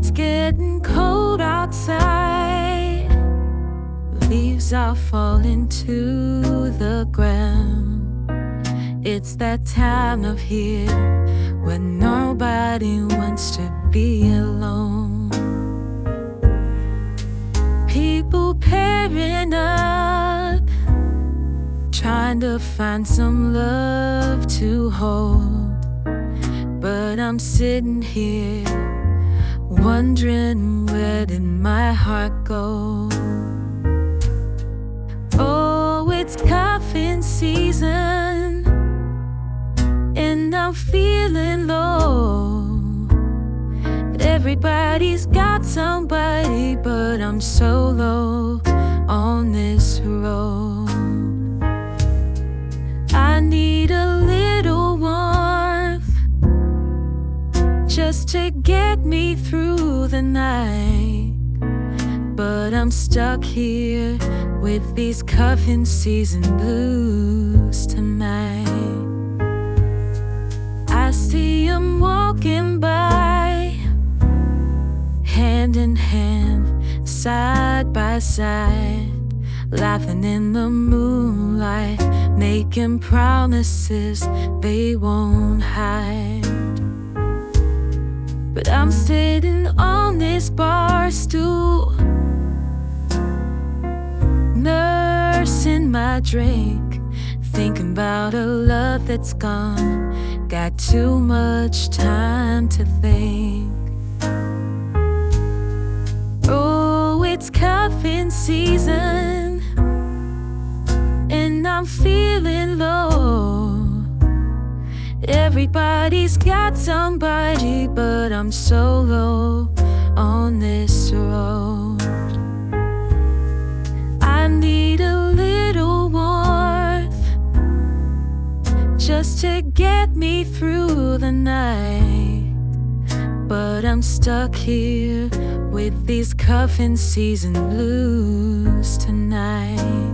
it's getting cold outside. Leaves are falling to the ground. It's that time of year when nobody wants to be alone. People pairing up, trying to find some love to hold. But I'm sitting here wondering, where did my heart go? Oh, it's cuffing season, and I'm feeling low. Everybody's got somebody, but I'm solo on this road. I need a little warmth just to get me through the night. But I'm stuck here with these cuffing season blues tonight. I see 'em walking by, hand in hand, side by side, laughing in the moonlight, making promises they won't hide. But I'm sitting on this bar stool, nursing my drink, thinking about a love that's gone. Got too much time to think. Oh, it's cuffing season, and I'm feeling low. Everybody's got somebody, but I'm solo on this road. I need a little warmth just to get me through the night. But I'm stuck here with these cuffing season blues tonight.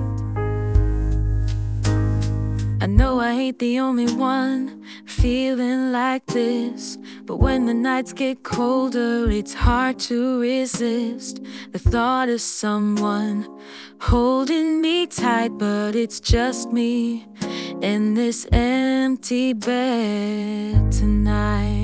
I know I ain't the only one feeling like this, but when the nights get colder, it's hard to resist the thought of someone holding me tight. But it's just me in this empty bed tonight.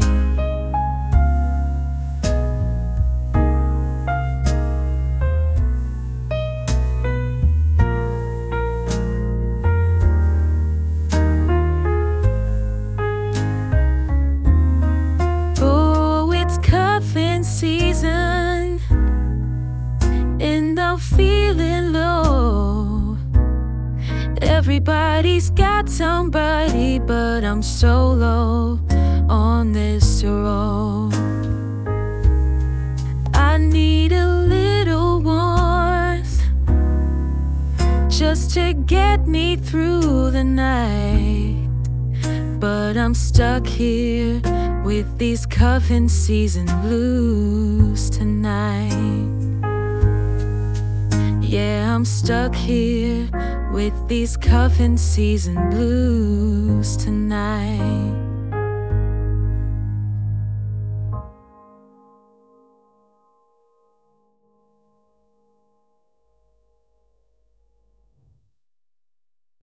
Season, and I'm feeling low. Everybody's got somebody, but I'm solo on this road. I need a little warmth just to get me through the night. But I'm stuck here with these cuffing season blues tonight. Yeah, I'm stuck here with these cuffing season blues tonight.